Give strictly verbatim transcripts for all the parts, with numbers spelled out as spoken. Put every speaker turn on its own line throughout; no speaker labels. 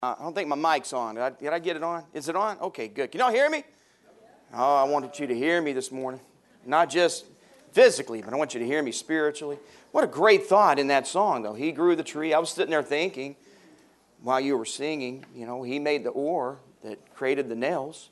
I don't think my mic's on. Did I, did I get it on? Is it on? Okay, good. Can y'all hear me? Oh, I wanted you to hear me this morning. Not just physically, but I want you to hear me spiritually. What a great thought in that song, though. He grew the tree. I was sitting there thinking, while you were singing, you know, he made the oar that created the nails.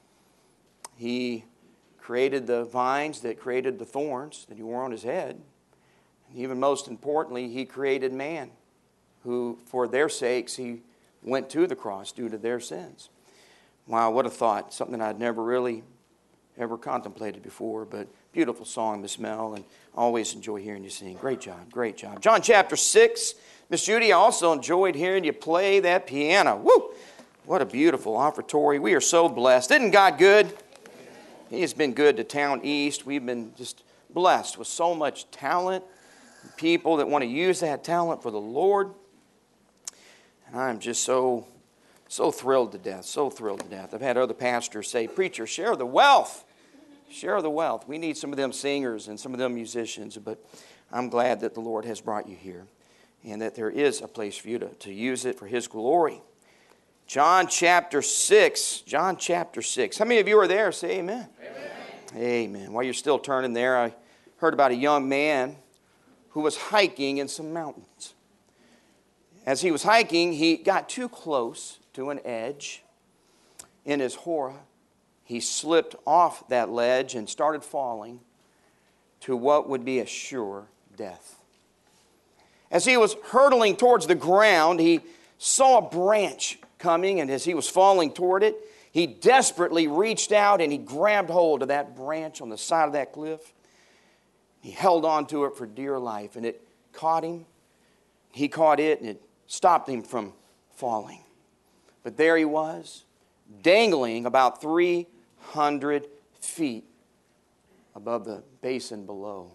He created the vines that created the thorns that he wore on his head. And even most importantly, he created man, who, for their sakes, he went to the cross due to their sins. Wow, what a thought. Something I'd never really ever contemplated before, but beautiful song, Miss Mel, and I always enjoy hearing you sing. Great job, great job. John chapter six. Miss Judy, I also enjoyed hearing you play that piano. Woo! What a beautiful offertory. We are so blessed. Isn't God good? He has been good to Town East. We've been just blessed with so much talent, people that want to use that talent for the Lord. And I'm just so, so thrilled to death, so thrilled to death. I've had other pastors say, preacher, share the wealth. Share the wealth. We need some of them singers and some of them musicians, but I'm glad that the Lord has brought you here and that there is a place for you to, to use it for His glory. John chapter six. John chapter six. How many of you are there? Say amen. Amen. Amen. While you're still turning there, I heard about a young man who was hiking in some mountains. As he was hiking, he got too close to an edge. In his horror, he slipped off that ledge and started falling to what would be a sure death. As he was hurtling towards the ground, he saw a branch coming, and as he was falling toward it, he desperately reached out and he grabbed hold of that branch on the side of that cliff. He held on to it for dear life, and it caught him. He caught it, and it stopped him from falling. But there he was, dangling about three hundred feet above the basin below.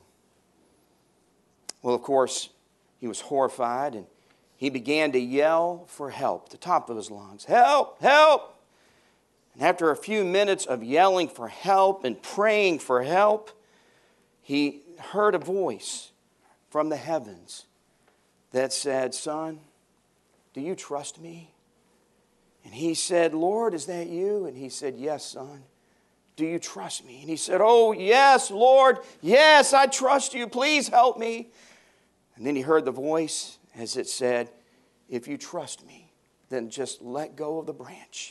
Well, of course, he was horrified, and he began to yell for help at the top of his lungs. Help! Help! And after a few minutes of yelling for help and praying for help, he heard a voice from the heavens that said, son, do you trust me? And he said, Lord, is that you? And he said, yes, son. Do you trust me? And he said, oh, yes, Lord. Yes, I trust you. Please help me. And then he heard the voice as it said, if you trust me, then just let go of the branch.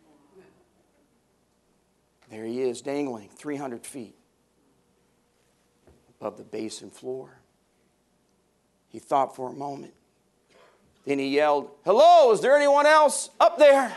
There he is, dangling three hundred feet above the basin floor. He thought for a moment. Then he yelled, hello, is there anyone else up there?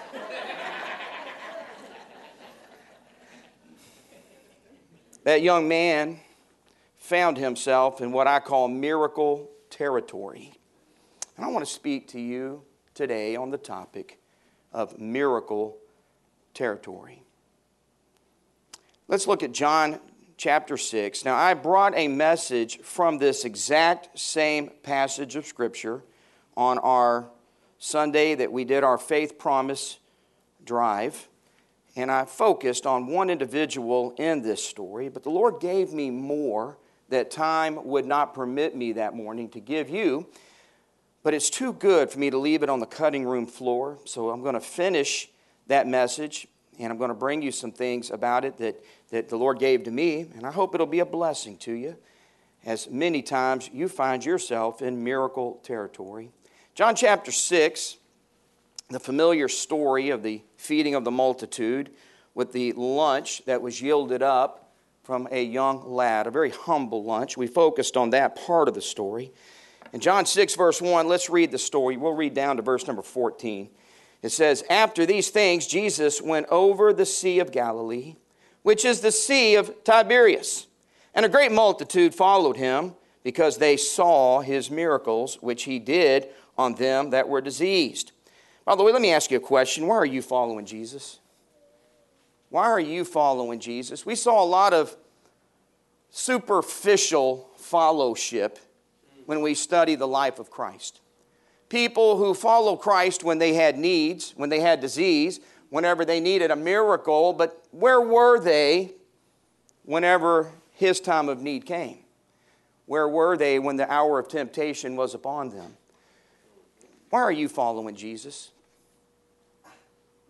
That young man found himself in what I call miracle territory. And I want to speak to you today on the topic of miracle territory. Let's look at John chapter six. Now, I brought a message from this exact same passage of Scripture on our Sunday that we did our Faith Promise drive. And I focused on one individual in this story, but the Lord gave me more that time would not permit me that morning to give you. But it's too good for me to leave it on the cutting room floor, so I'm going to finish that message, and I'm going to bring you some things about it that, that the Lord gave to me, and I hope it'll be a blessing to you, as many times you find yourself in miracle territory. John chapter six, the familiar story of the feeding of the multitude with the lunch that was yielded up from a young lad, a very humble lunch. We focused on that part of the story. In John six, verse one, let's read the story. We'll read down to verse number fourteen. It says, after these things, Jesus went over the Sea of Galilee, which is the Sea of Tiberias. And a great multitude followed him, because they saw his miracles, which he did on them that were diseased. By the way, let me ask you a question. Why are you following Jesus? Why are you following Jesus? We saw a lot of superficial fellowship when we study the life of Christ. People who follow Christ when they had needs, when they had disease, whenever they needed a miracle, but where were they whenever his time of need came? Where were they when the hour of temptation was upon them? Why are you following Jesus?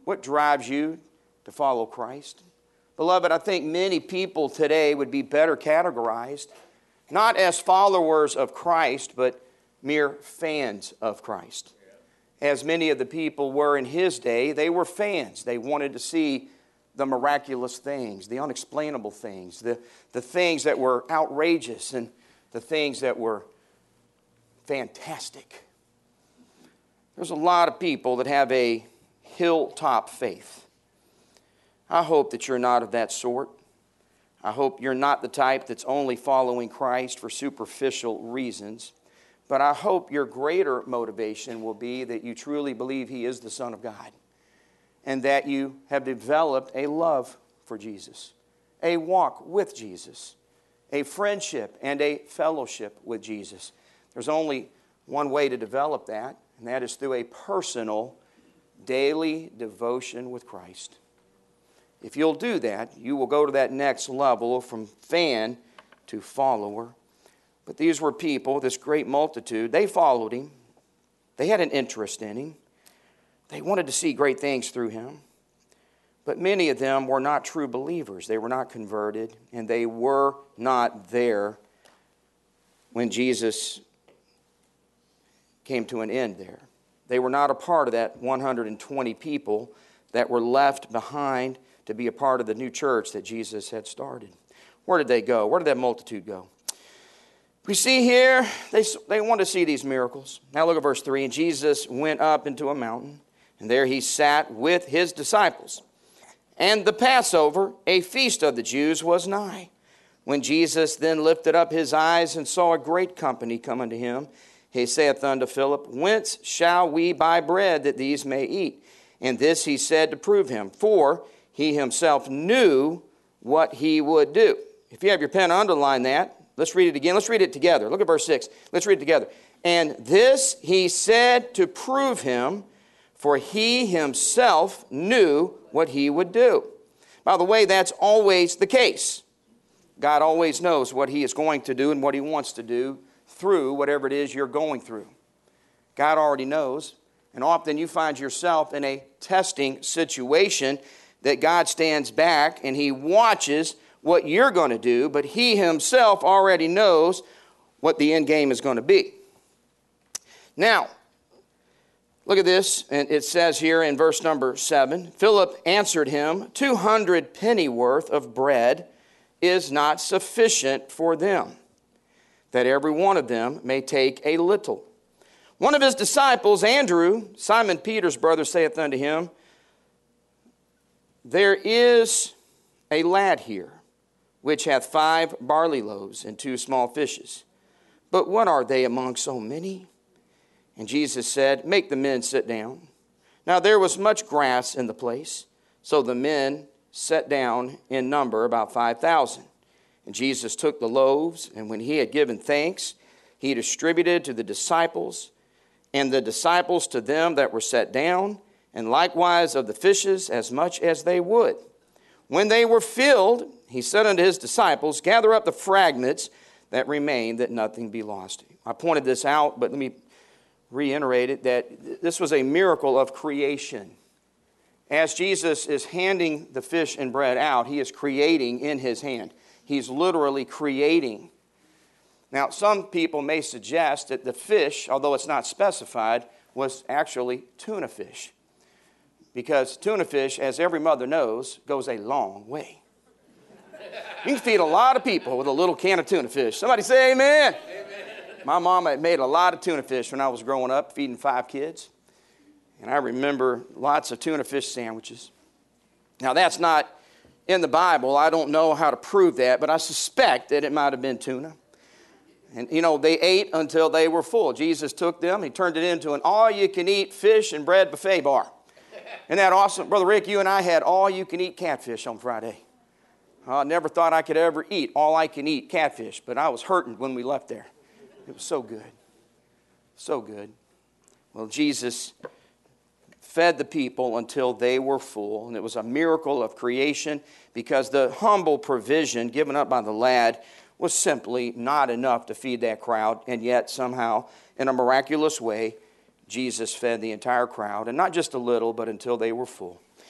What drives you to follow Christ? Beloved, I think many people today would be better categorized, not as followers of Christ, but mere fans of Christ. As many of the people were in his day, they were fans. They wanted to see the miraculous things, the unexplainable things, the, the things that were outrageous and the things that were fantastic. There's a lot of people that have a hilltop faith. I hope that you're not of that sort. I hope you're not the type that's only following Christ for superficial reasons. But I hope your greater motivation will be that you truly believe He is the Son of God and that you have developed a love for Jesus, a walk with Jesus, a friendship and a fellowship with Jesus. There's only one way to develop that, and that is through a personal, daily devotion with Christ. If you'll do that, you will go to that next level from fan to follower. But these were people, this great multitude, they followed Him. They had an interest in Him. They wanted to see great things through Him. But many of them were not true believers. They were not converted, and they were not there when Jesus came to an end there. They were not a part of that one hundred twenty people that were left behind to be a part of the new church that Jesus had started. Where did they go? Where did that multitude go? We see here, they, they want to see these miracles. Now look at verse three. And Jesus went up into a mountain, and there He sat with His disciples. And the Passover, a feast of the Jews, was nigh. When Jesus then lifted up His eyes and saw a great company come unto Him, He saith unto Philip, Whence shall we buy bread that these may eat? And this He said to prove Him, for He Himself knew what He would do. If you have your pen, underline that. Let's read it again. Let's read it together. Look at verse six. Let's read it together. And this He said to prove Him, for He Himself knew what He would do. By the way, that's always the case. God always knows what He is going to do and what He wants to do through whatever it is you're going through. God already knows. And often you find yourself in a testing situation that God stands back and He watches what you're going to do, but He Himself already knows what the end game is going to be. Now, look at this, and it says here in verse number seven, Philip answered Him, two hundred penny worth of bread is not sufficient for them, that every one of them may take a little. One of His disciples, Andrew, Simon Peter's brother, saith unto Him, There is a lad here, which hath five barley loaves and two small fishes. But what are they among so many? And Jesus said, Make the men sit down. Now there was much grass in the place, so the men sat down in number about five thousand. And Jesus took the loaves, and when He had given thanks, He distributed to the disciples, and the disciples to them that were set down, and likewise of the fishes as much as they would. When they were filled, He said unto His disciples, Gather up the fragments that remain, that nothing be lost. I pointed this out, but let me reiterate it, that this was a miracle of creation. As Jesus is handing the fish and bread out, He is creating in His hand. He's literally creating. Now, some people may suggest that the fish, although it's not specified, was actually tuna fish. Because tuna fish, as every mother knows, goes a long way. You can feed a lot of people with a little can of tuna fish. Somebody say amen. Amen. My mom had made a lot of tuna fish when I was growing up, feeding five kids. And I remember lots of tuna fish sandwiches. Now, that's not in the Bible. I don't know how to prove that, but I suspect that it might have been tuna. And, you know, they ate until they were full. Jesus took them. He turned it into an all-you-can-eat fish and bread buffet bar. Isn't that awesome? Brother Rick, you and I had all-you-can-eat catfish on Friday. I never thought I could ever eat all-I-can-eat catfish, but I was hurting when we left there. It was so good. So good. Well, Jesus fed the people until they were full, and it was a miracle of creation because the humble provision given up by the lad was simply not enough to feed that crowd, and yet somehow, in a miraculous way, Jesus fed the entire crowd, and not just a little, but until they were full.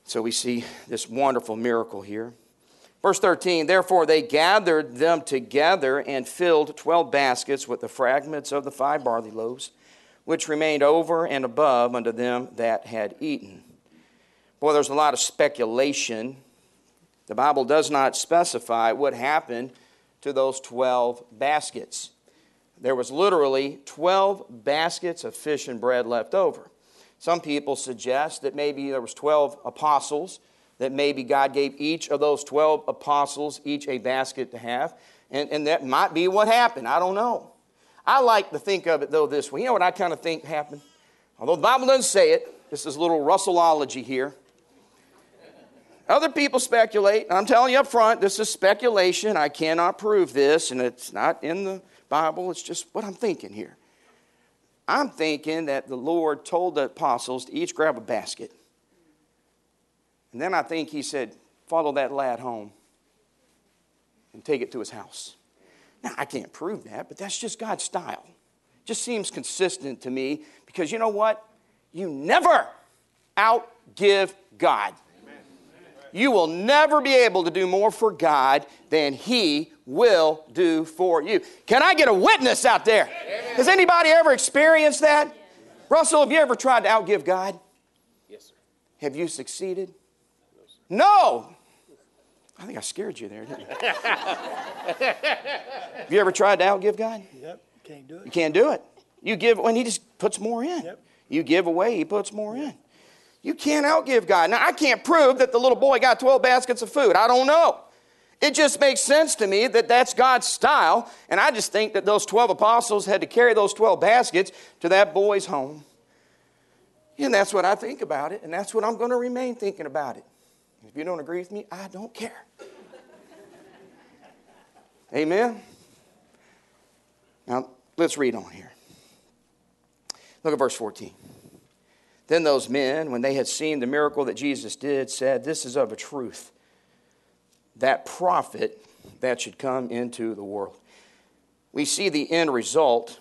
So we see this wonderful miracle here. Verse thirteen, therefore they gathered them together and filled twelve baskets with the fragments of the five barley loaves, which remained over and above unto them that had eaten. Boy, there's a lot of speculation. The Bible does not specify what happened to those twelve baskets. There was literally twelve baskets of fish and bread left over. Some people suggest that maybe there was twelve apostles, that maybe God gave each of those twelve apostles each a basket to have. And, and that might be what happened. I don't know. I like to think of it, though, this way. You know what I kind of think happened? Although the Bible doesn't say it, this is a little Russellology here. Other people speculate, and I'm telling you up front, this is speculation. I cannot prove this, and it's not in the Bible. It's just what I'm thinking here. I'm thinking that the Lord told the apostles to each grab a basket. And then I think he said, follow that lad home and take it to his house. Now, I can't prove that, but that's just God's style. It just seems consistent to me because you know what? You never outgive God. You will never be able to do more for God than he will do for you. Can I get a witness out there? Amen. Has anybody ever experienced that? Yes. Russell, have you ever tried to outgive God?
Yes, sir.
Have you succeeded? No, no. I think I scared you there, didn't I? Have you ever tried to outgive God?
Yep, can't do it.
You can't do it. You give when he just puts more in.
Yep.
You give away, he puts more in. You can't outgive God. Now, I can't prove that the little boy got twelve baskets of food. I don't know. It just makes sense to me that that's God's style. And I just think that those twelve apostles had to carry those twelve baskets to that boy's home. And that's what I think about it. And that's what I'm going to remain thinking about it. If you don't agree with me, I don't care. Amen? Now, let's read on here. Look at verse fourteen. Then those men, when they had seen the miracle that Jesus did, said, this is of a truth, that prophet that should come into the world. We see the end result.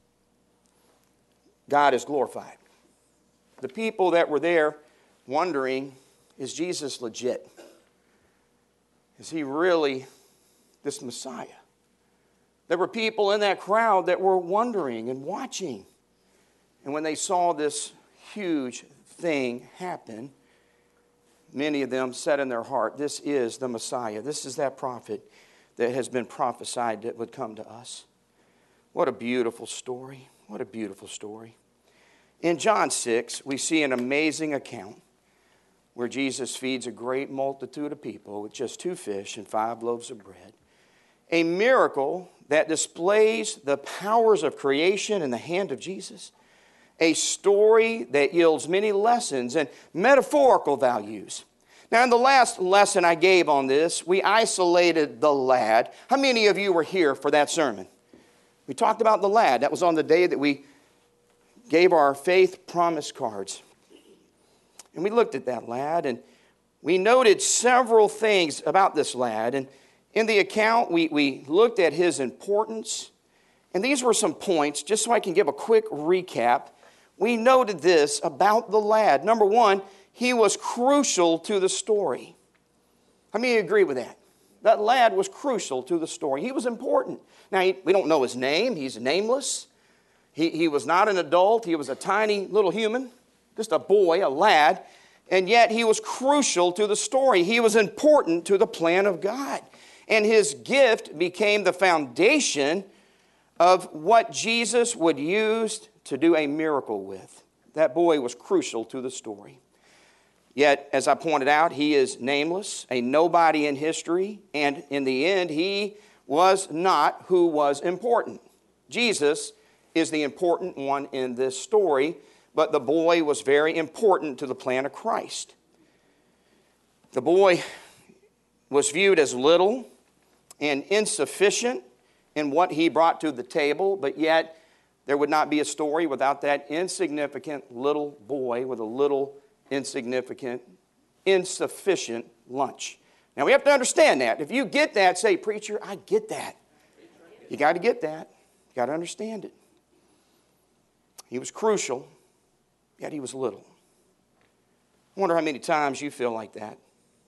God is glorified. The people that were there wondering, is Jesus legit? Is he really this Messiah? There were people in that crowd that were wondering and watching. And when they saw this huge thing happen, many of them said in their heart, this is the Messiah. This is that prophet that has been prophesied that would come to us. What a beautiful story. What a beautiful story. In John six, we see an amazing account where Jesus feeds a great multitude of people with just two fish and five loaves of bread. A miracle that displays the powers of creation in the hand of Jesus. A story that yields many lessons and metaphorical values. Now, in the last lesson I gave on this, we isolated the lad. How many of you were here for that sermon? We talked about the lad. That was on the day that we gave our faith promise cards. And we looked at that lad, and we noted several things about this lad. And in the account, we, we looked at his importance. And these were some points, just so I can give a quick recap. We noted this about the lad. Number one, he was crucial to the story. How many agree with that? That lad was crucial to the story. He was important. Now, he, we don't know his name. He's nameless. He, he was not an adult. He was a tiny little human, just a boy, a lad. And yet he was crucial to the story. He was important to the plan of God. And his gift became the foundation of what Jesus would use to do a miracle with. That boy was crucial to the story. Yet, as I pointed out, he is nameless, a nobody in history, and in the end, he was not who was important. Jesus is the important one in this story, but the boy was very important to the plan of Christ. The boy was viewed as little and insufficient in what he brought to the table, but yet there would not be a story without that insignificant little boy with a little insignificant, insufficient lunch. Now we have to understand that. If you get that, say, preacher, I get that. You got to get that. You got to understand it. He was crucial, yet he was little. I wonder how many times you feel like that.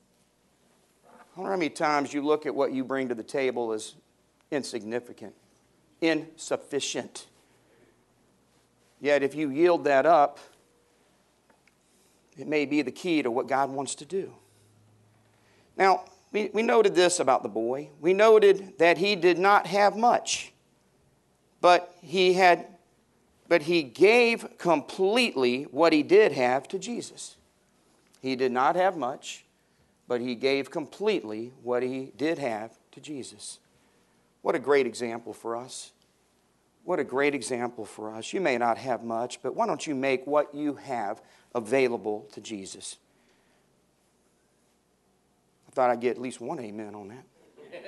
I wonder how many times you look at what you bring to the table as insignificant, insufficient. Yet if you yield that up, it may be the key to what God wants to do. Now, we, we noted this about the boy. We noted that he did not have much, but he had, but he gave completely what he did have to Jesus. He did not have much, but he gave completely what he did have to Jesus. What a great example for us. What a great example for us. You may not have much, but why don't you make what you have available to Jesus? I thought I'd get at least one amen on that.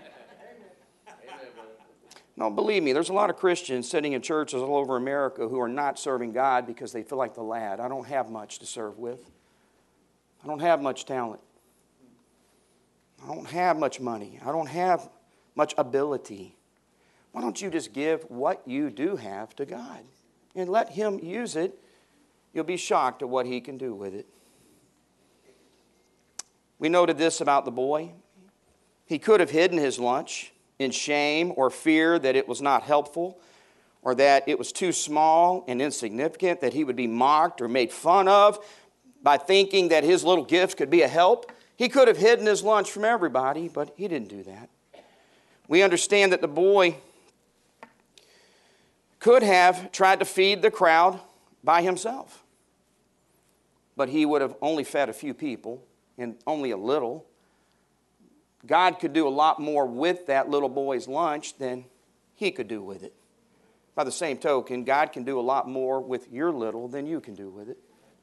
No, believe me, there's a lot of Christians sitting in churches all over America who are not serving God because they feel like the lad. I don't have much to serve with. I don't have much talent. I don't have much money. I don't have much ability. Why don't you just give what you do have to God and let Him use it? You'll be shocked at what He can do with it. We noted this about the boy. He could have hidden his lunch in shame or fear that it was not helpful, or that it was too small and insignificant, that he would be mocked or made fun of by thinking that his little gift could be a help. He could have hidden his lunch from everybody, but he didn't do that. We understand that the boy could have tried to feed the crowd by himself, but he would have only fed a few people and only a little. God could do a lot more with that little boy's lunch than he could do with it. By the same token, God can do a lot more with your little than you can do with it.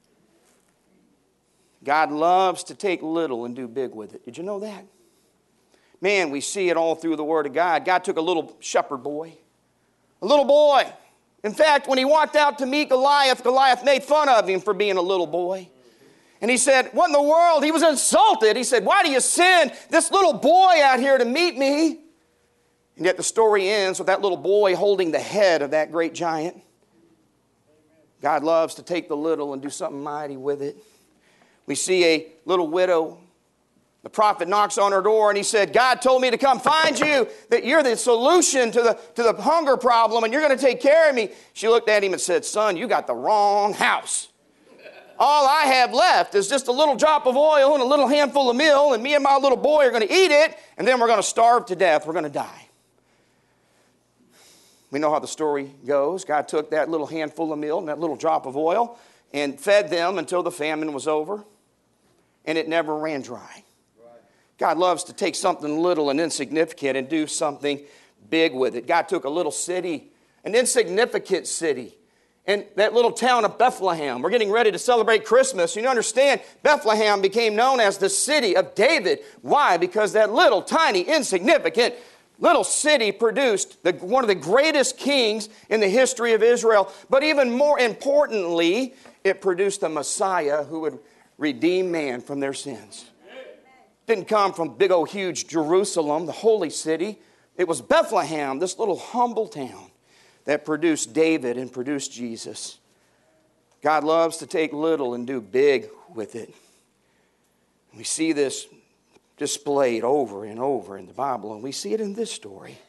God loves to take little and do big with it. Did you know that? Man, we see it all through the Word of God. God took a little shepherd boy. A little boy. In fact, when he walked out to meet Goliath, Goliath made fun of him for being a little boy. And he said, what in the world? He was insulted. He said, why do you send this little boy out here to meet me? And yet the story ends with that little boy holding the head of that great giant. God loves to take the little and do something mighty with it. We see a little widow. The prophet knocks on her door and he said, God told me to come find you, that you're the solution to the, to the hunger problem and you're going to take care of me. She looked at him and said, son, you got the wrong house. All I have left is just a little drop of oil and a little handful of meal, and me and my little boy are going to eat it, and then we're going to starve to death. We're going to die. We know how the story goes. God took that little handful of meal and that little drop of oil and fed them until the famine was over, and it never ran dry. God loves to take something little and insignificant and do something big with it. God took a little city, an insignificant city, and that little town of Bethlehem. We're getting ready to celebrate Christmas. You understand, Bethlehem became known as the city of David. Why? Because that little, tiny, insignificant little city produced the, one of the greatest kings in the history of Israel. But even more importantly, it produced the Messiah who would redeem man from their sins. Didn't come from big old huge Jerusalem, the holy city. It was Bethlehem, this little humble town, that produced David and produced Jesus. God loves to take little and do big with it. We see this displayed over and over in the Bible, and we see it in this story.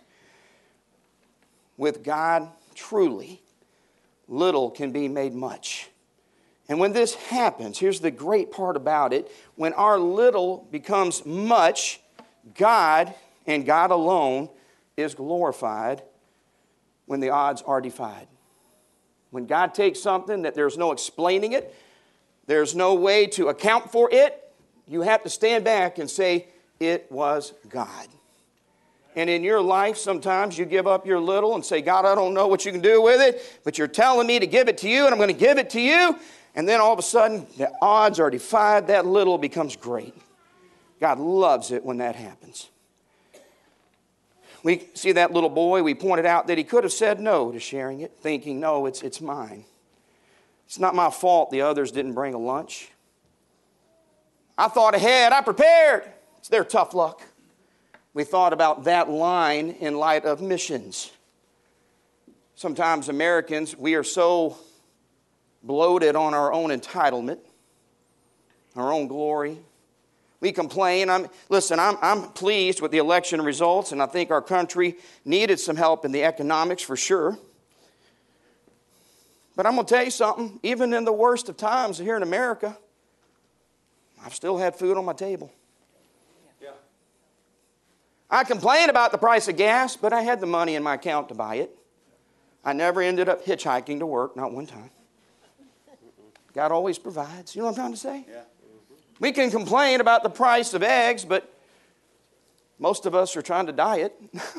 With God, truly, little can be made much. And when this happens, here's the great part about it. When our little becomes much, God and God alone is glorified when the odds are defied. When God takes something that there's no explaining it, there's no way to account for it, you have to stand back and say, it was God. And in your life, sometimes you give up your little and say, God, I don't know what you can do with it, but you're telling me to give it to you, and I'm going to give it to you. And then all of a sudden, the odds are defied. That little becomes great. God loves it when that happens. We see that little boy. We pointed out that he could have said no to sharing it, thinking, no, it's, it's mine. It's not my fault the others didn't bring a lunch. I thought ahead. I prepared. It's their tough luck. We thought about that line in light of missions. Sometimes Americans, we are so bloated on our own entitlement our own glory. We complain. I'm, listen, I'm, I'm pleased with the election results, and I think our country needed some help in the economics for sure. But I'm going to tell you something. Even in the worst of times here in America, I've still had food on my table. Yeah. I complain about the price of gas, but I had the money in my account to buy it. I never ended up hitchhiking to work, not one time. God always provides. You know what I'm trying to say? Yeah. We can complain about the price of eggs, but most of us are trying to diet.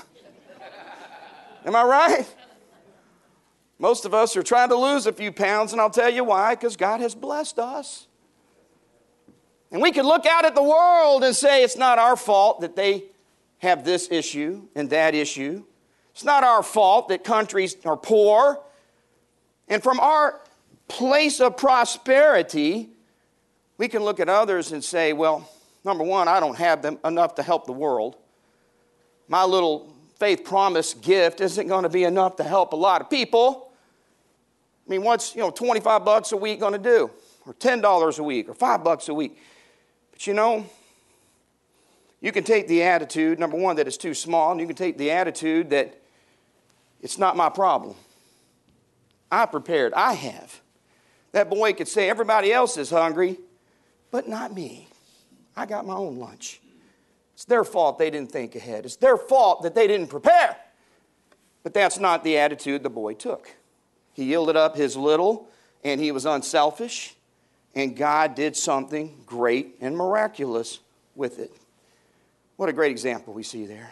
Am I right? Most of us are trying to lose a few pounds, and I'll tell you why, because God has blessed us. And we can look out at the world and say it's not our fault that they have this issue and that issue. It's not our fault that countries are poor. And from our place of prosperity, we can look at others and say, well, number one, I don't have them enough to help the world. My little faith promise gift isn't going to be enough to help a lot of people. I mean, what's, you know, twenty-five bucks a week going to do? Or ten dollars a week, or five bucks a week. But you know, you can take the attitude, number one, that it's too small, and you can take the attitude that it's not my problem. I prepared. I have. That boy could say, everybody else is hungry, but not me. I got my own lunch. It's their fault they didn't think ahead. It's their fault that they didn't prepare. But that's not the attitude the boy took. He yielded up his little, and he was unselfish, and God did something great and miraculous with it. What a great example we see there.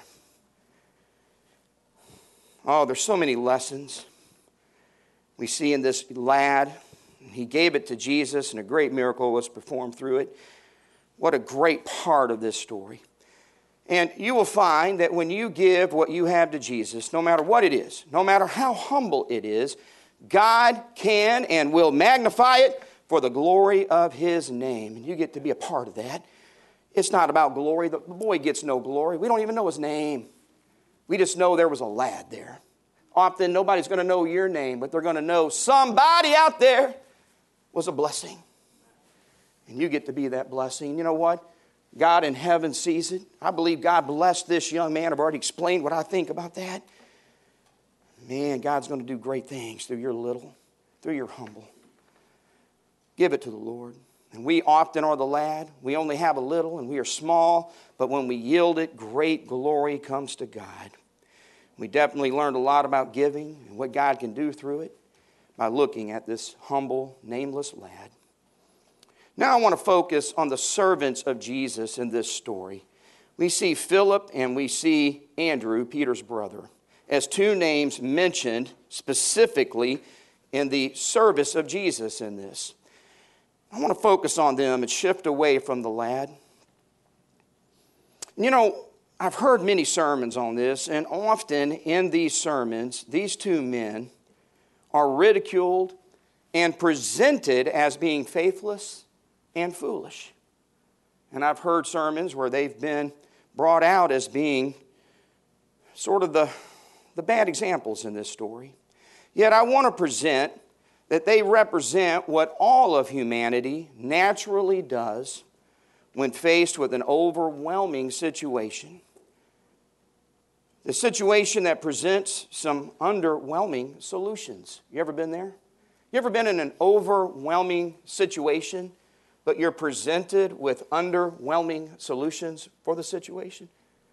Oh, there's so many lessons we see in this lad. He gave it to Jesus, and a great miracle was performed through it. What a great part of this story. And you will find that when you give what you have to Jesus, no matter what it is, no matter how humble it is, God can and will magnify it for the glory of His name. And you get to be a part of that. It's not about glory. The boy gets no glory. We don't even know his name. We just know there was a lad there. Often nobody's going to know your name, but they're going to know somebody out there was a blessing. And you get to be that blessing. You know what? God in heaven sees it. I believe God blessed this young man. I've already explained what I think about that. Man, God's going to do great things through your little, through your humble. Give it to the Lord. And we often are the lad. We only have a little and we are small, but when we yield it, great glory comes to God. We definitely learned a lot about giving and what God can do through it by looking at this humble, nameless lad. Now I want to focus on the servants of Jesus in this story. We see Philip and we see Andrew, Peter's brother, as two names mentioned specifically in the service of Jesus in this. I want to focus on them and shift away from the lad. You know, I've heard many sermons on this, and often in these sermons, these two men are ridiculed and presented as being faithless and foolish. And I've heard sermons where they've been brought out as being sort of the, the bad examples in this story. Yet I want to present that they represent what all of humanity naturally does when faced with an overwhelming situation. The situation that presents some underwhelming solutions. You ever been there? You ever been in an overwhelming situation, but you're presented with underwhelming solutions for the situation?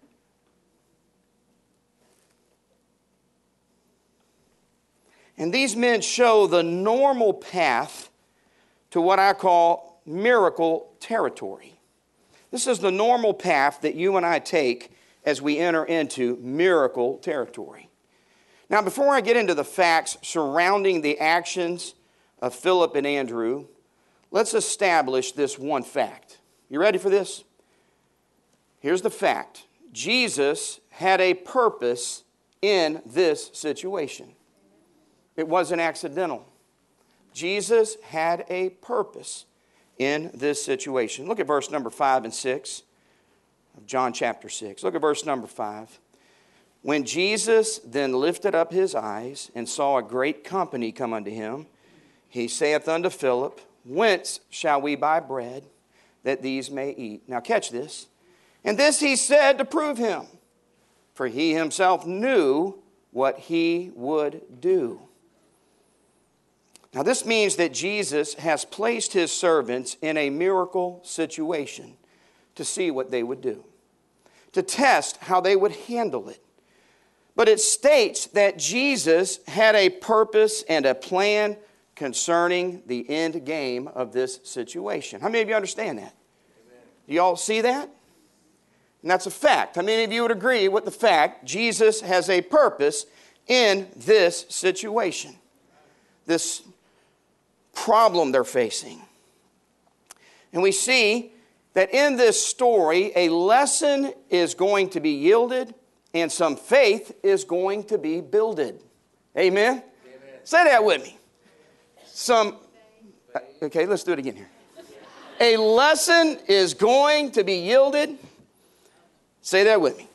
And these men show the normal path to what I call miracle territory. This is the normal path that you and I take as we enter into miracle territory. Now, before I get into the facts surrounding the actions of Philip and Andrew, let's establish this one fact. You ready for this? Here's the fact. Jesus had a purpose in this situation. It wasn't accidental. Jesus had a purpose in this situation. Look at verse number five and six of John chapter six. Look at verse number five. When Jesus then lifted up his eyes and saw a great company come unto him, he saith unto Philip, Whence shall we buy bread, that these may eat. Now catch this. And this he said to prove him, for he himself knew what he would do. Now this means that Jesus has placed his servants in a miracle situation to see what they would do, to test how they would handle it. But it states that Jesus had a purpose and a plan concerning the end game of this situation. How many of you understand that? Amen. Do you all see that? And that's a fact. How many of you would agree with the fact Jesus has a purpose in this situation, this problem they're facing? And we see that in this story, a lesson is going to be yielded and some faith is going to be builded. Amen? Amen. Say that with me. Some, okay, let's do it again here. A lesson is going to be yielded. Say that with me.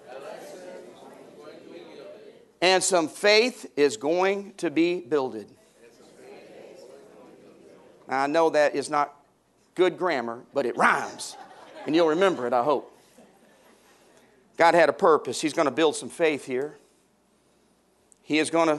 And some faith is going to be builded. Now, I know that is not good grammar, but it rhymes. And you'll remember it, I hope. God had a purpose. He's going to build some faith here. He is going to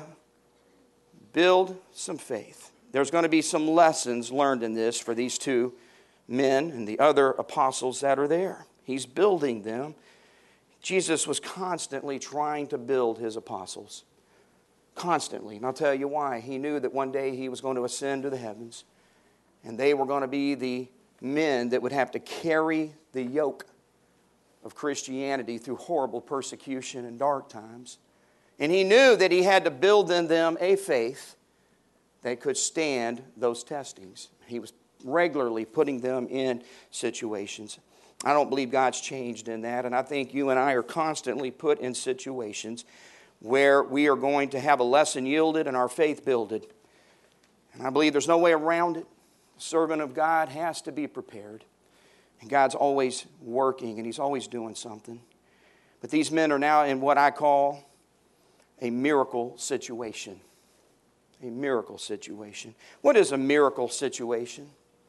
build some faith. There's going to be some lessons learned in this for these two men and the other apostles that are there. He's building them. Jesus was constantly trying to build his apostles. Constantly. And I'll tell you why. He knew that one day he was going to ascend to the heavens. And they were going to be the men that would have to carry the yoke of Christianity through horrible persecution and dark times. And he knew that he had to build in them a faith that could stand those testings. He was regularly putting them in situations. I don't believe God's changed in that, and I think you and I are constantly put in situations where we are going to have a lesson yielded and our faith builded. And I believe there's no way around it. The servant of God has to be prepared. And God's always working, and He's always doing something. But these men are now in what I call a miracle situation. A miracle situation. What is a miracle situation?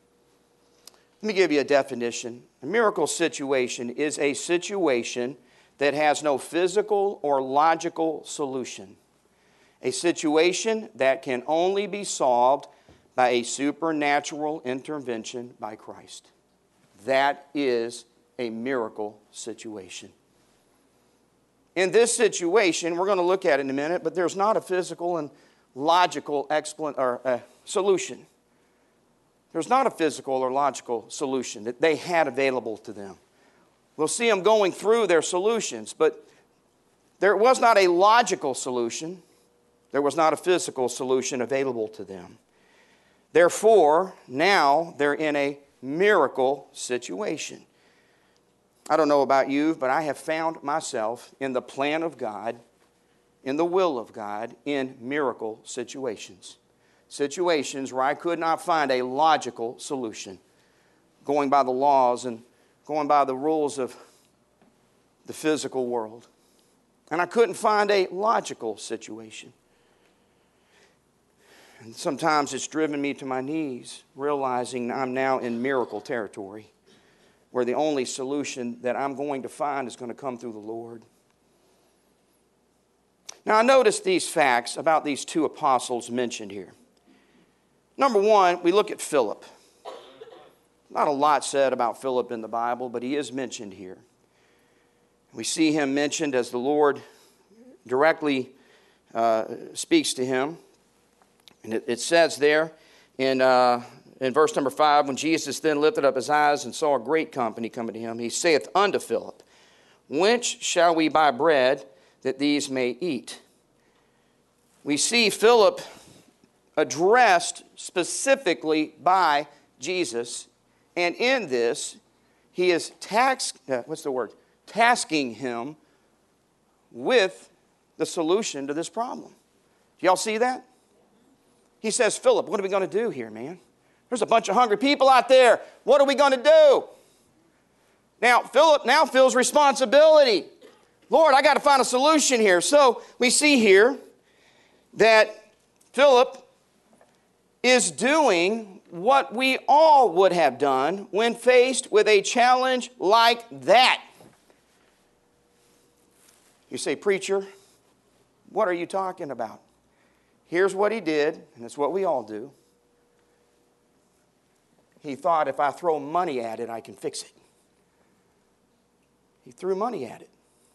Let me give you a definition. A miracle situation is a situation that has no physical or logical solution. A situation that can only be solved by a supernatural intervention by Christ. That is a miracle situation. In this situation, we're going to look at it in a minute, but there's not a physical and logical explan- or, uh, solution. There's not a physical or logical solution that they had available to them. We'll see them going through their solutions, but there was not a logical solution. There was not a physical solution available to them. Therefore, now they're in a miracle situation. I don't know about you, but I have found myself in the plan of God, in the will of God, in miracle situations. Situations where I could not find a logical solution, going by the laws and going by the rules of the physical world. And I couldn't find a logical situation. And sometimes it's driven me to my knees, realizing I'm now in miracle territory, where the only solution that I'm going to find is going to come through the Lord. Now, I noticed these facts about these two apostles mentioned here. Number one, we look at Philip. Not a lot said about Philip in the Bible, but he is mentioned here. We see him mentioned as the Lord directly uh, speaks to him. And it, it says there in, uh, in verse number five, when Jesus then lifted up his eyes and saw a great company coming to him, he saith unto Philip, whence shall we buy bread that these may eat? We see Philip addressed specifically by Jesus, and in this, he is tax, uh, what's the word? tasking him with the solution to this problem. Do y'all see that? He says, Philip, what are we going to do here, man? There's a bunch of hungry people out there. What are we going to do? Now, Philip now feels responsibility. Lord, I got to find a solution here. So we see here that Philip is doing what we all would have done when faced with a challenge like that. You say, preacher, what are you talking about? Here's what he did, and it's what we all do. He thought, if I throw money at it, I can fix it. He threw money at it.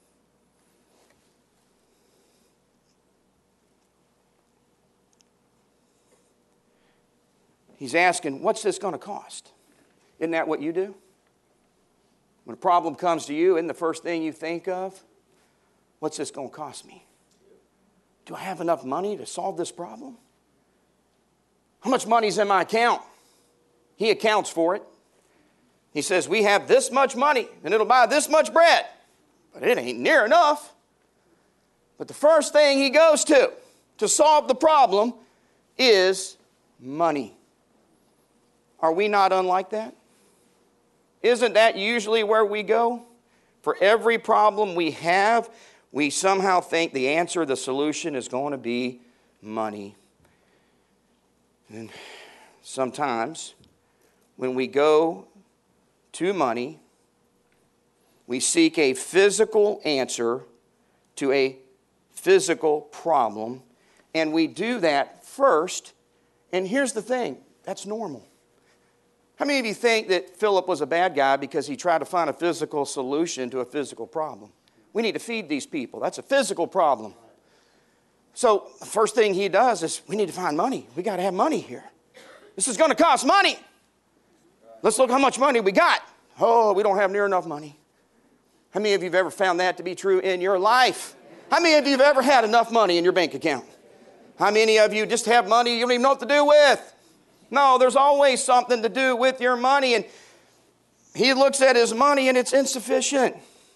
He's asking, what's this going to cost? Isn't that what you do? When a problem comes to you, isn't the first thing you think of, what's this going to cost me? Do I have enough money to solve this problem? How much money's in my account? He accounts for it. He says, we have this much money, and it'll buy this much bread. But it ain't near enough. But the first thing he goes to, to solve the problem, is money. Are we not unlike that? Isn't that usually where we go? For every problem we have, we somehow think the answer, the solution is going to be money. And sometimes when we go to money, we seek a physical answer to a physical problem, and we do that first. And here's the thing, that's normal. How many of you think that Philip was a bad guy because he tried to find a physical solution to a physical problem? We need to feed these people. That's a physical problem. So the first thing he does is, we need to find money. We got to have money here. This is going to cost money. Let's look how much money we got. Oh, we don't have near enough money. How many of you have ever found that to be true in your life? How many of you have ever had enough money in your bank account? How many of you just have money you don't even know what to do with? No, there's always something to do with your money. And he looks at his money and it's insufficient.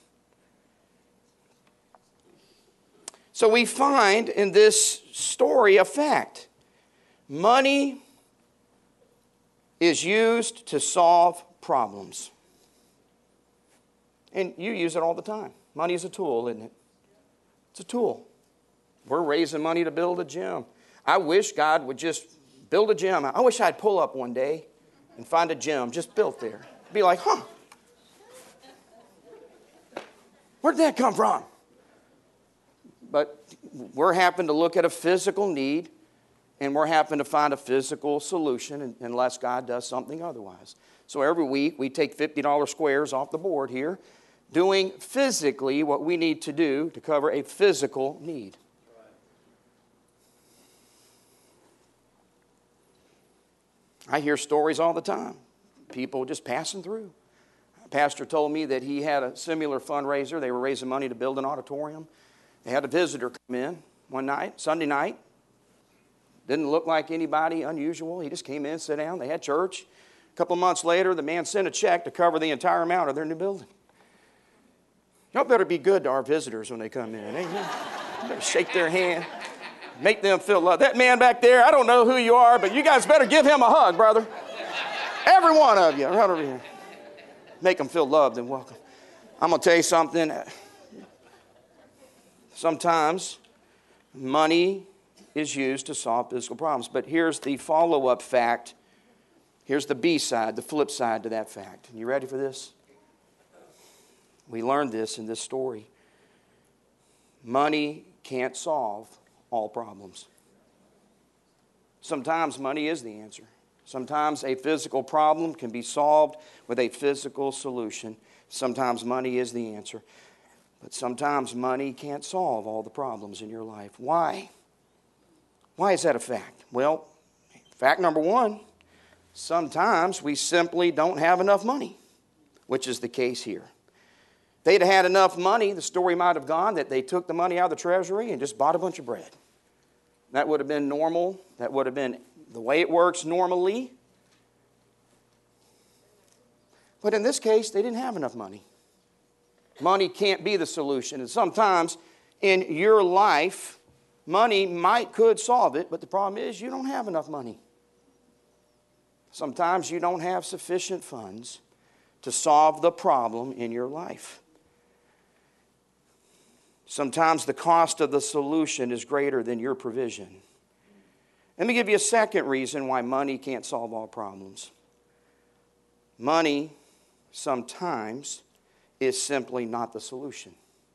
So we find in this story a fact. Money is used to solve problems. And you use it all the time. Money is a tool, isn't it? It's a tool. We're raising money to build a gym. I wish God would just build a gym. I wish I'd pull up one day and find a gym just built there. Be like, huh, where'd that come from? But we're having to look at a physical need, and we're having to find a physical solution unless God does something otherwise. So every week we take fifty dollar squares off the board here, doing physically what we need to do to cover a physical need. I hear stories all the time. People just passing through. A pastor told me that he had a similar fundraiser. They were raising money to build an auditorium. They had a visitor come in one night, Sunday night. Didn't look like anybody unusual. He just came in, sat down. They had church. A couple months later, the man sent a check to cover the entire amount of their new building. Y'all better be good to our visitors when they come in. Amen. You better shake their hand. Make them feel loved. That man back there, I don't know who you are, but you guys better give him a hug, brother. Every one of you, right over here. Make them feel loved and welcome. I'm going to tell you something. Sometimes money is used to solve physical problems. But here's the follow-up fact. Here's the B side, the flip side to that fact. You ready for this? We learned this in this story. Money can't solve all problems. Sometimes money is the answer. Sometimes a physical problem can be solved with a physical solution. Sometimes money is the answer. But sometimes money can't solve all the problems in your life. Why? Why is that a fact? Well, fact number one, sometimes we simply don't have enough money, which is the case here. If they'd had enough money, the story might have gone that they took the money out of the treasury and just bought a bunch of bread. That would have been normal. That would have been the way it works normally. But in this case, they didn't have enough money. Money can't be the solution. And sometimes in your life, money might could solve it, but the problem is you don't have enough money. Sometimes you don't have sufficient funds to solve the problem in your life. Sometimes the cost of the solution is greater than your provision. Let me give you a second reason why money can't solve all problems. Money sometimes is simply not the solution.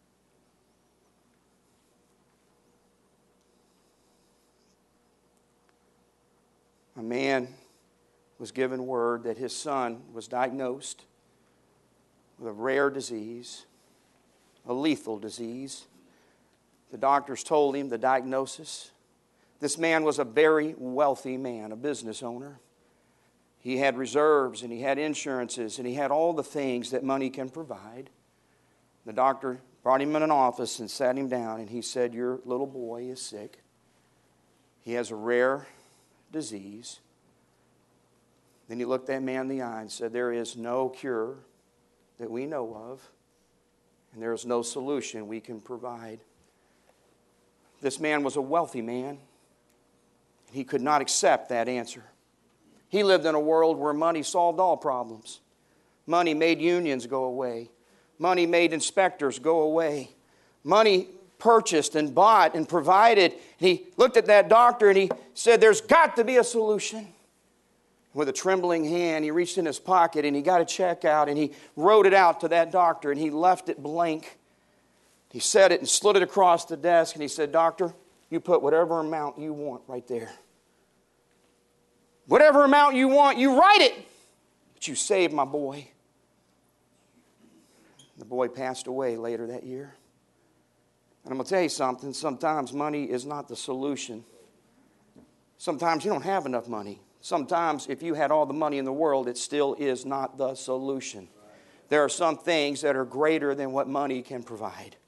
A man was given word that his son was diagnosed with a rare disease, a lethal disease. The doctors told him the diagnosis. This man was a very wealthy man, a business owner. He had reserves and he had insurances and he had all the things that money can provide. The doctor brought him in an office and sat him down and he said, "Your little boy is sick. He has a rare disease." Then he looked that man in the eye and said, "There is no cure that we know of, and there is no solution we can provide." This man was a wealthy man. He could not accept that answer. He lived in a world where money solved all problems. Money made unions go away. Money made inspectors go away. Money purchased and bought and provided. He looked at that doctor and he said, "There's got to be a solution." With a trembling hand, he reached in his pocket and he got a check out and he wrote it out to that doctor and he left it blank. He set it and slid it across the desk and he said, "Doctor, you put whatever amount you want right there. Whatever amount you want, you write it. But you saved my boy." The boy passed away later that year. And I'm going to tell you something. Sometimes money is not the solution. Sometimes you don't have enough money. Sometimes if you had all the money in the world, it still is not the solution. There are some things that are greater than what money can provide.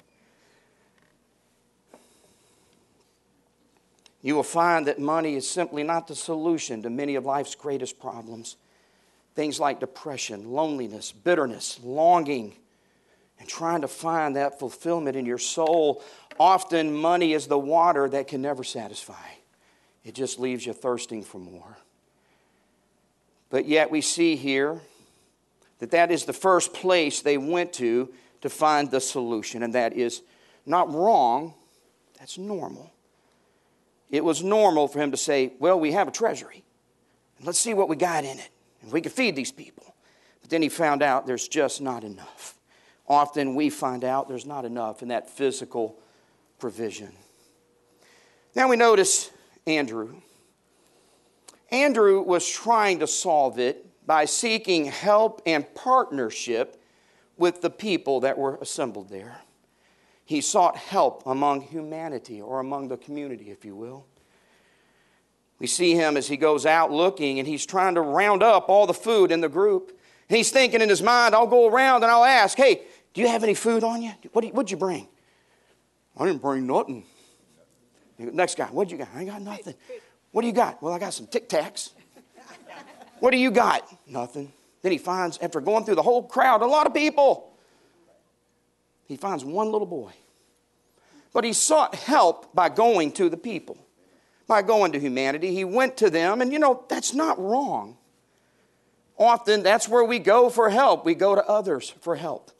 You will find that money is simply not the solution to many of life's greatest problems. Things like depression, loneliness, bitterness, longing, and trying to find that fulfillment in your soul. Often money is the water that can never satisfy. It just leaves you thirsting for more. But yet we see here that that is the first place they went to to find the solution. And that is not wrong, that's normal. It was normal for him to say, "Well, we have a treasury. Let's see what we got in it. And we can feed these people." But then he found out there's just not enough. Often we find out there's not enough in that physical provision. Now we notice Andrew. Andrew was trying to solve it by seeking help and partnership with the people that were assembled there. He sought help among humanity, or among the community, if you will. We see him as he goes out looking, and he's trying to round up all the food in the group. And he's thinking in his mind, "I'll go around and I'll ask, 'Hey, do you have any food on you? What did what'd you bring?' 'I didn't bring nothing.' Next guy, 'What'd you got?' 'I ain't got nothing.' 'What do you got?' 'Well, I got some Tic Tacs.' 'What do you got?' 'Nothing.' Then he finds, after going through the whole crowd, a lot of people, he finds one little boy. But he sought help by going to the people, by going to humanity. He went to them, and you know, that's not wrong. Often that's where we go for help. We go to others for help.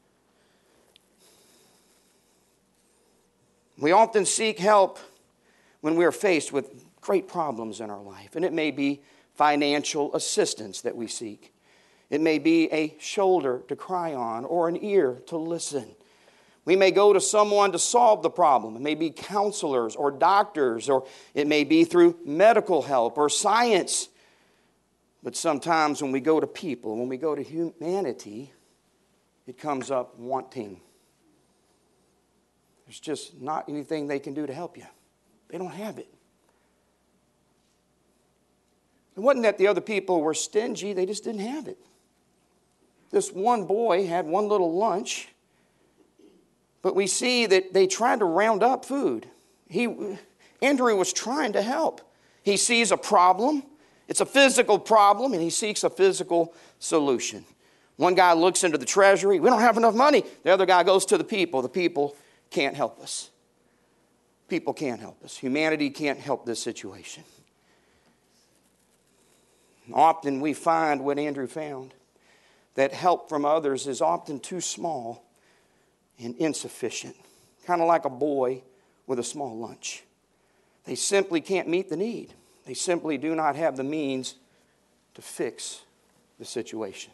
We often seek help when we are faced with great problems in our life. And it may be financial assistance that we seek. It may be a shoulder to cry on or an ear to listen. We may go to someone to solve the problem. It may be counselors or doctors, or it may be through medical help or science. But sometimes when we go to people, when we go to humanity, it comes up wanting. There's just not anything they can do to help you. They don't have it. It wasn't that the other people were stingy, they just didn't have it. This one boy had one little lunch, but we see that they tried to round up food. He, Andrew was trying to help. He sees a problem. It's a physical problem, and he seeks a physical solution. One guy looks into the treasury. We don't have enough money. The other guy goes to the people. The people can't help us. People can't help us. Humanity can't help this situation. Often we find what Andrew found, that help from others is often too small and insufficient. Kind of like a boy with a small lunch. They simply can't meet the need. They simply do not have the means to fix the situation.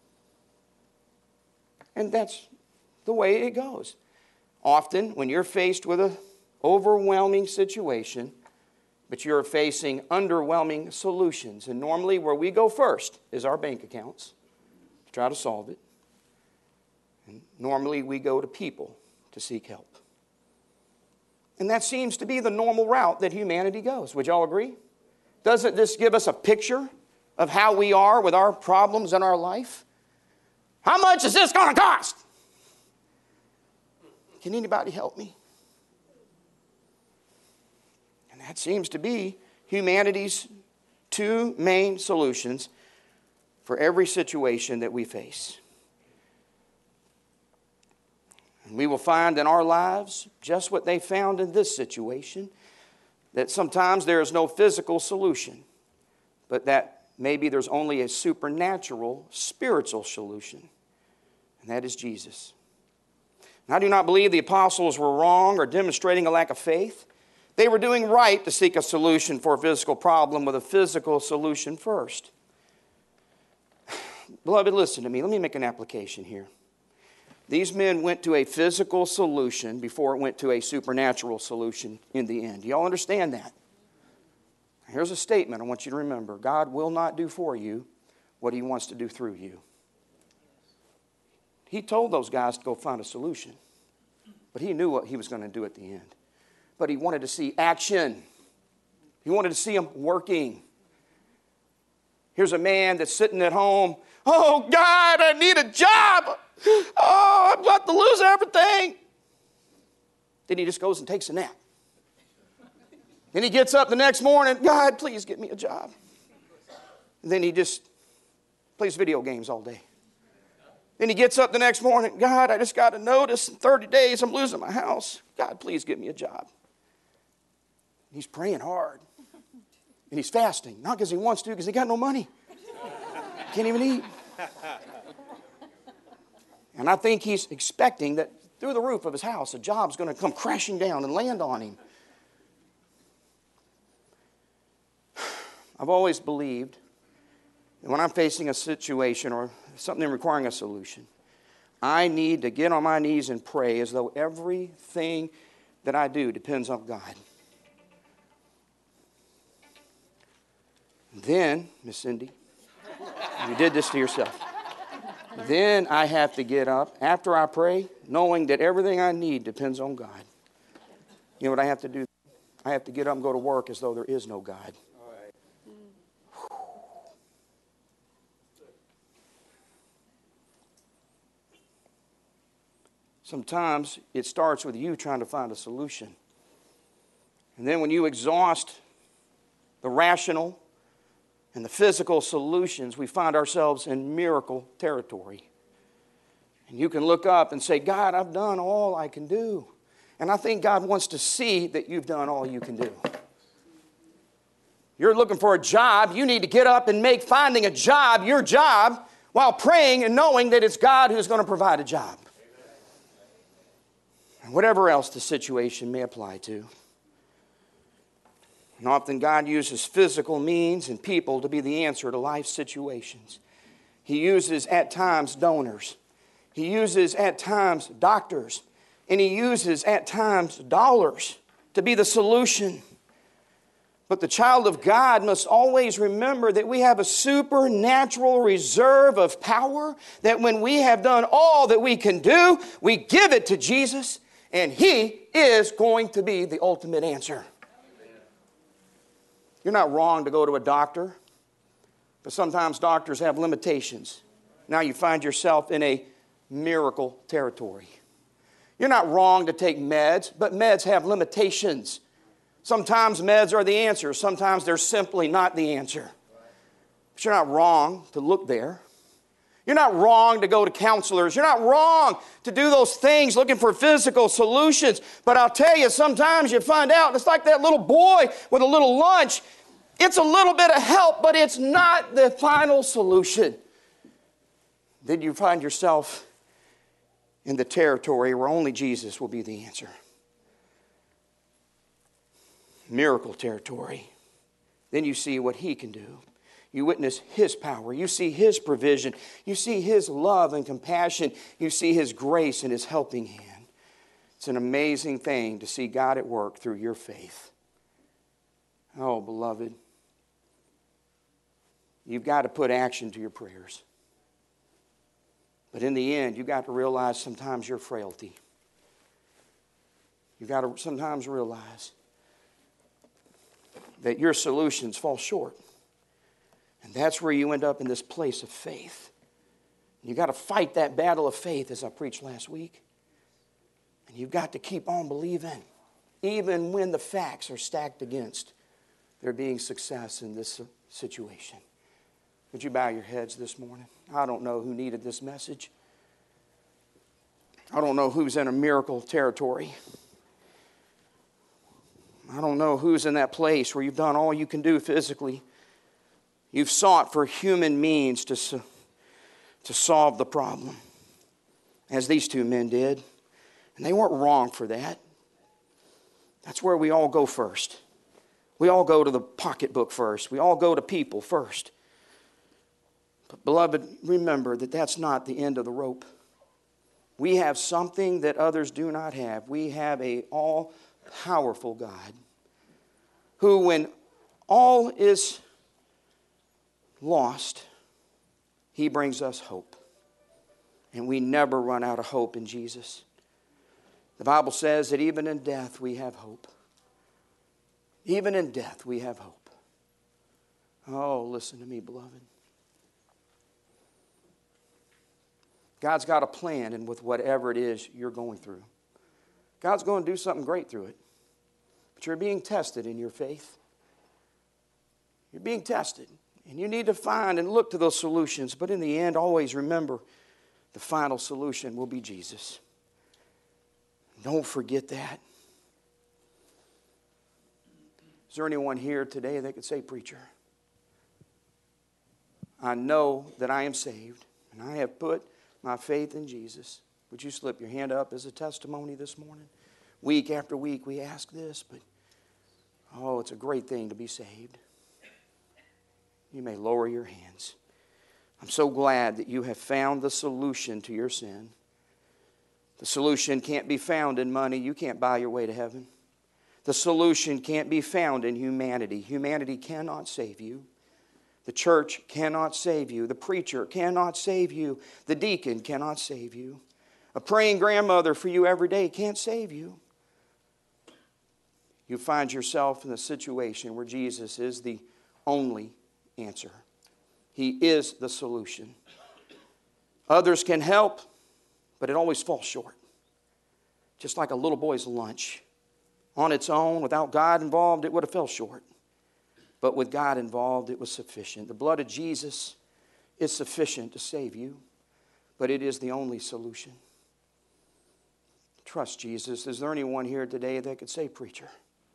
And that's the way it goes. Often, when you're faced with an overwhelming situation, but you're facing underwhelming solutions, and normally where we go first is our bank accounts to try to solve it. And normally we go to people to seek help. And that seems to be the normal route that humanity goes. Would y'all agree? Doesn't this give us a picture of how we are with our problems in our life? How much is this going to cost? Can anybody help me? And that seems to be humanity's two main solutions for every situation that we face. And we will find in our lives just what they found in this situation, that sometimes there is no physical solution, but that maybe there's only a supernatural, spiritual solution, and that is Jesus. And I do not believe the apostles were wrong or demonstrating a lack of faith. They were doing right to seek a solution for a physical problem with a physical solution first. Beloved, listen to me. Let me make an application here. These men went to a physical solution before it went to a supernatural solution in the end. Do y'all understand that? Here's a statement I want you to remember. God will not do for you what He wants to do through you. He told those guys to go find a solution, but He knew what He was going to do at the end. But He wanted to see action. He wanted to see them working. Here's a man that's sitting at home. Oh, God, I need a job. Oh, I'm about to lose everything. Then he just goes and takes a nap. Then he gets up the next morning. God, please get me a job. And then he just plays video games all day. Then he gets up the next morning. God, I just got a notice. In thirty days, I'm losing my house. God, please get me a job. He's praying hard. And he's fasting. Not because he wants to, because he got no money. Can't even eat. And I think he's expecting that through the roof of his house, a job's going to come crashing down and land on him. I've always believed that when I'm facing a situation or something requiring a solution, I need to get on my knees and pray as though everything that I do depends on God. Then, Miss Cindy, you did this to yourself. Then I have to get up after I pray, knowing that everything I need depends on God. You know what I have to do? I have to get up and go to work as though there is no God. All right. Sometimes it starts with you trying to find a solution. And then when you exhaust the rational and the physical solutions, we find ourselves in miracle territory. And you can look up and say, God, I've done all I can do. And I think God wants to see that you've done all you can do. You're looking for a job. You need to get up and make finding a job your job while praying and knowing that it's God who's going to provide a job. And whatever else the situation may apply to. And often God uses physical means and people to be the answer to life situations. He uses at times donors. He uses at times doctors. And He uses at times dollars to be the solution. But the child of God must always remember that we have a supernatural reserve of power, that when we have done all that we can do, we give it to Jesus, and He is going to be the ultimate answer. You're not wrong to go to a doctor, but sometimes doctors have limitations. Now you find yourself in a miracle territory. You're not wrong to take meds, but meds have limitations. Sometimes meds are the answer. Sometimes they're simply not the answer. But you're not wrong to look there. You're not wrong to go to counselors. You're not wrong to do those things looking for physical solutions. But I'll tell you, sometimes you find out, it's like that little boy with a little lunch. It's a little bit of help, but it's not the final solution. Then you find yourself in the territory where only Jesus will be the answer. Miracle territory. then you see what He can do. You witness His power. You see His provision. You see His love and compassion. You see His grace and His helping hand. It's an amazing thing to see God at work through your faith. Oh, beloved, you've got to put action to your prayers. But in the end, you've got to realize sometimes your frailty. You've got to sometimes realize that your solutions fall short. And that's where you end up in this place of faith. You've got to fight that battle of faith, as I preached last week. And you've got to keep on believing, even when the facts are stacked against there being success in this situation. Would you bow your heads this morning? I don't know who needed this message. I don't know who's in a miracle territory. I don't know who's in that place where you've done all you can do physically. You've sought for human means to, to solve the problem, as these two men did. And they weren't wrong for that. That's where we all go first. We all go to the pocketbook first. We all go to people first. But beloved, remember that that's not the end of the rope. We have something that others do not have. We have an all-powerful God who, when all is lost, He brings us hope. And we never run out of hope in Jesus. The Bible says that even in death we have hope. Even in death we have hope. Oh, listen to me, beloved. God's got a plan, and with whatever it is you're going through, God's going to do something great through it. But you're being tested in your faith. You're being tested. And you need to find and look to those solutions. But in the end, always remember, the final solution will be Jesus. Don't forget that. Is there anyone here today that could say, preacher, I know that I am saved, and I have put my faith in Jesus? Would you slip your hand up as a testimony this morning? Week after week we ask this, but oh, it's a great thing to be saved. You may lower your hands. I'm so glad that you have found the solution to your sin. The solution can't be found in money. You can't buy your way to heaven. The solution can't be found in humanity. Humanity cannot save you. The church cannot save you. The preacher cannot save you. The deacon cannot save you. A praying grandmother for you every day can't save you. You find yourself in a situation where Jesus is the only answer. He is the solution. Others can help, but it always falls short. Just like a little boy's lunch. On its own, without God involved, it would have fell short. But with God involved, it was sufficient. The blood of Jesus is sufficient to save you, but it is the only solution. Trust Jesus. Is there anyone here today that could say, preacher,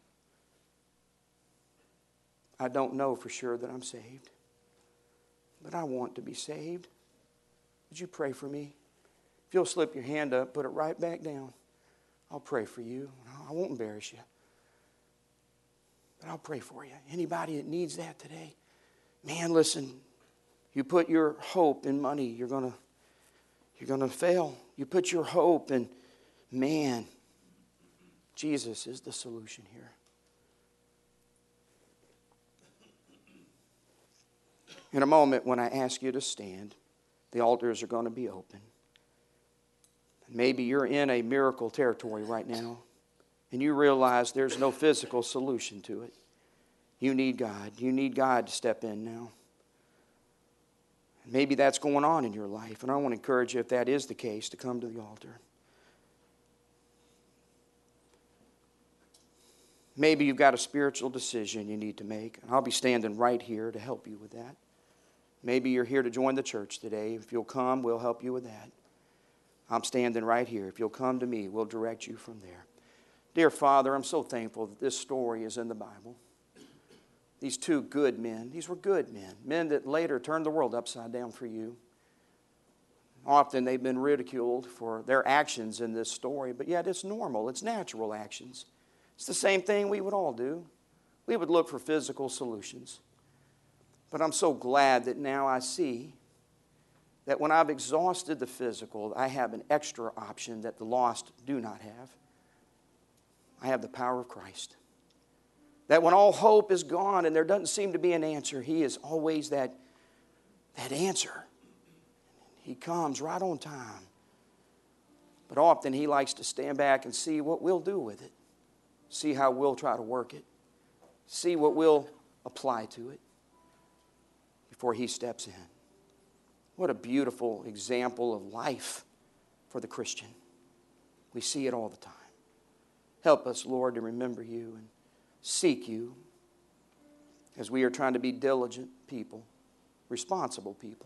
I don't know for sure that I'm saved, but I want to be saved? Would you pray for me? If you'll slip your hand up, put it right back down. I'll pray for you. I won't embarrass you. But I'll pray for you. Anybody that needs that today? Man, listen, you put your hope in money, you're gonna, you're gonna fail. You put your hope in man. Jesus is the solution here. In a moment, when I ask you to stand, the altars are going to be open. Maybe you're in a miracle territory right now, and you realize there's no physical solution to it. You need God. You need God to step in now. Maybe that's going on in your life, and I want to encourage you, if that is the case, to come to the altar. Maybe you've got a spiritual decision you need to make. I'll be standing right here to help you with that. Maybe you're here to join the church today. If you'll come, we'll help you with that. I'm standing right here. If you'll come to me, we'll direct you from there. Dear Father, I'm so thankful that this story is in the Bible. These two good men, these were good men, men that later turned the world upside down for you. Often they've been ridiculed for their actions in this story, but yet it's normal. It's natural actions. It's the same thing we would all do. we would look for physical solutions. But I'm so glad that now I see that when I've exhausted the physical, I have an extra option that the lost do not have. I have the power of Christ. That when all hope is gone and there doesn't seem to be an answer, He is always that, that answer. He comes right on time. But often He likes to stand back and see what we'll do with it. See how we'll try to work it. See what we'll apply to it before He steps in. What a beautiful example of life for the Christian. We see it all the time. Help us, Lord, to remember You and seek You as we are trying to be diligent people, responsible people.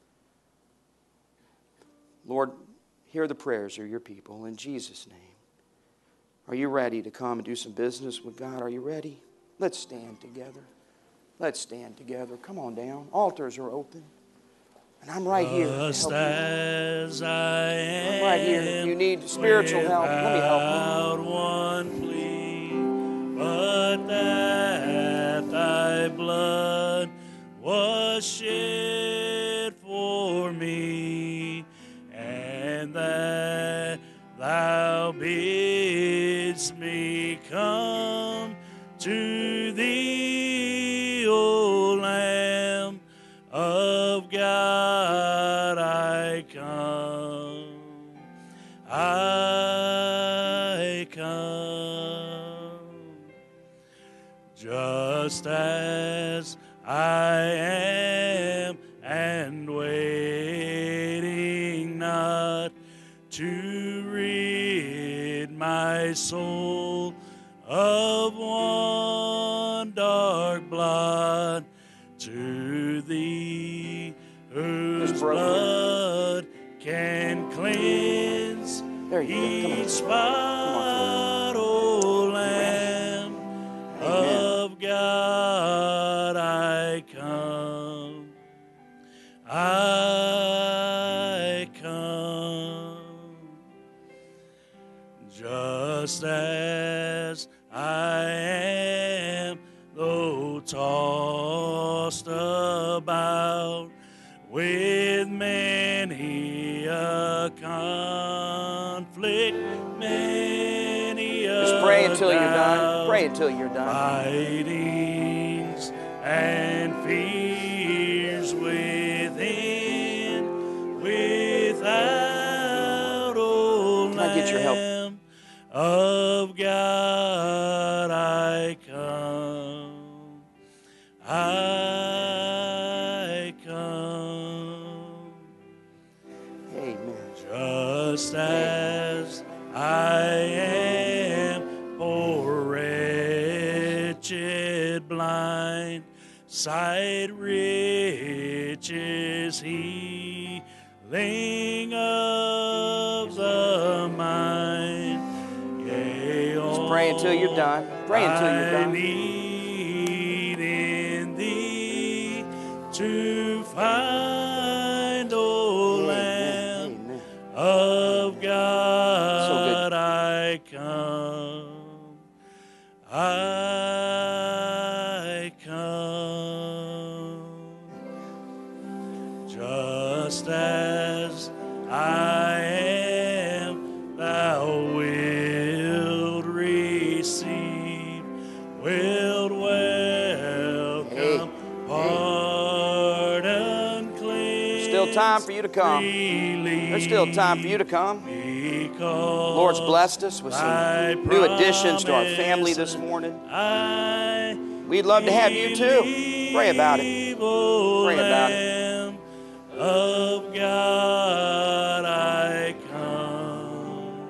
Lord, hear the prayers of Your people in Jesus' name. Are you ready to come and do some business with God? Are you ready? Let's stand together. Let's stand together. Come on down. Altars are open. And I'm right here to help you.
As I am,
I'm right here. If you need spiritual help, let me help you.
One plea, but that Thy blood was shed for me, and that Thou bidst me come to Thee, O Lamb of God, I come, I come, just as I am, and waiting not to rid my soul of one dark blot, to Thee whose blood can cleanse each spot, O Lamb of God, I come, I come, just as I am, though tossed about with many a conflict, many a
Just pray until you're done. Pray until you're done.
Fightings and fears within, without, O
Can I get your help?
Lamb of God, I come, I come.
Amen.
Just as I am, poor, wretched, blind, sight rich is healing of the mind. Yea,
Just pray until you're done. Pray until you're
I
done.
need in Thee to find, O Lamb
Amen.
of God,
So good.
I come, I come, just as I am, Thou wilt receive, wilt welcome,
Hey.
pardon, cleanse.
Still time for you to come. There's still time for you to come. Lord's blessed us with some new additions to our family this morning. We'd love to have you too. Pray about it. Pray about it.
Of God, I come.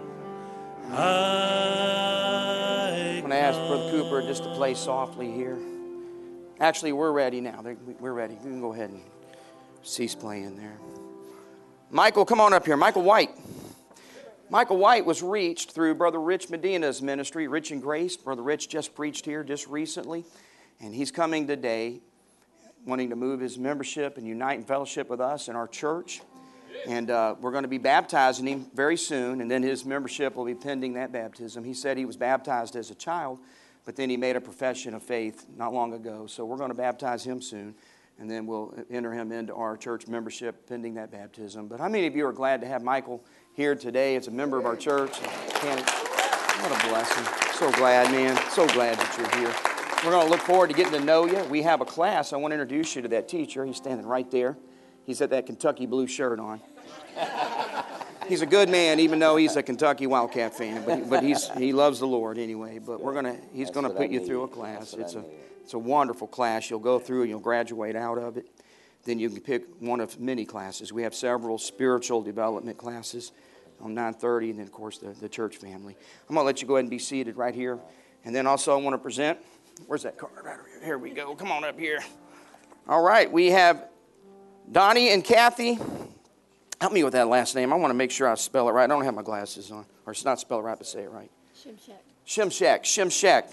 I
I'm going to ask Brother Cooper just to play softly here. Actually, we're ready now. We're ready. You can go ahead and cease playing there. Michael, come on up here. Michael White. Michael White was reached through Brother Rich Medina's ministry, Rich and Grace. Brother Rich just preached here just recently, and he's coming today wanting to move his membership and unite in fellowship with us in our church. And uh, we're going to be baptizing him very soon, and then his membership will be pending that baptism. He said he was baptized as a child, but then he made a profession of faith not long ago. So we're going to baptize him soon, and then we'll enter him into our church membership pending that baptism. But how many of you are glad to have Michael here today as a member of our church? Can't, what a blessing. So glad, man. So glad that you're here. We're going to look forward to getting to know you. We have a class. I want to introduce you to that teacher. He's standing right there. He's got that Kentucky blue shirt on. He's a good man, even though he's a Kentucky Wildcat fan. But, but he's he loves the Lord anyway. But we're gonna he's gonna put you through a class. It's a it's a wonderful class. You'll go through and you'll graduate out of it. Then you can pick one of many classes. We have several spiritual development classes on nine thirty, and then of course the, the church family. I'm gonna let you go ahead and be seated right here. And then also I want to present. Where's that card? Right over here. Here we go. Come on up here. All right, we have Donnie and Kathy. Help me with that last name. I want to make sure I spell it right. I don't have my glasses on. Or it's not spell it right, but say it right.
Shimshak.
Shimshak. Shimshak.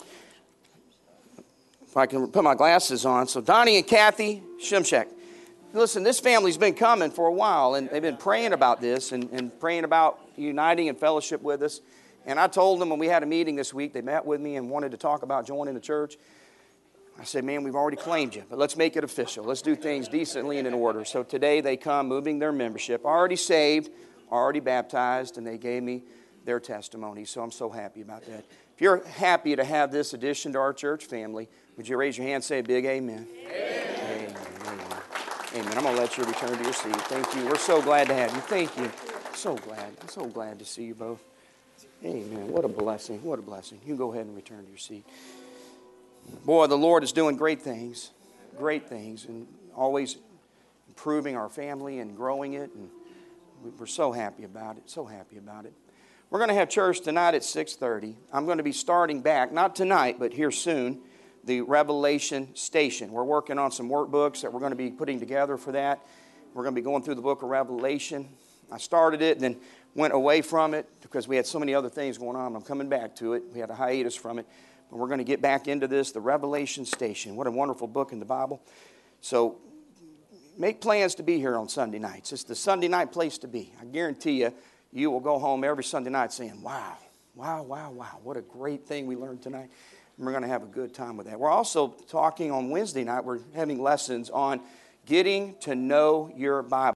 If I can put my glasses on. So Donnie and Kathy Shimshak. Listen, this family's been coming for a while, and they've been praying about this and, and praying about uniting and fellowship with us. And I told them when we had a meeting this week, they met with me and wanted to talk about joining the church. I said, man, we've already claimed you, but let's make it official. Let's do things decently and in order. So today they come moving their membership, already saved, already baptized, and they gave me their testimony. So I'm so happy about that. If you're happy to have this addition to our church family, would you raise your hand and say a big amen? Amen. Amen. Amen. Amen. I'm going to let you return to your seat. Thank you. We're so glad to have you. Thank you. So glad. I'm so glad to see you both. Amen. What a blessing. What a blessing. You can go ahead and return to your seat. Boy, the Lord is doing great things, great things, and always improving our family and growing it, and we're so happy about it, so happy about it. We're going to have church tonight at six thirty. I'm going to be starting back, not tonight, but here soon, the Revelation Station. We're working on some workbooks that we're going to be putting together for that. We're going to be going through the book of Revelation. I started it and then went away from it because we had so many other things going on. I'm coming back to it. We had a hiatus from it. But we're going to get back into this, the Revelation Station. What a wonderful book in the Bible. So make plans to be here on Sunday nights. It's the Sunday night place to be. I guarantee you, you will go home every Sunday night saying, wow, wow, wow, wow, what a great thing we learned tonight. And we're going to have a good time with that. We're also talking on Wednesday night, we're having lessons on getting to know your Bible.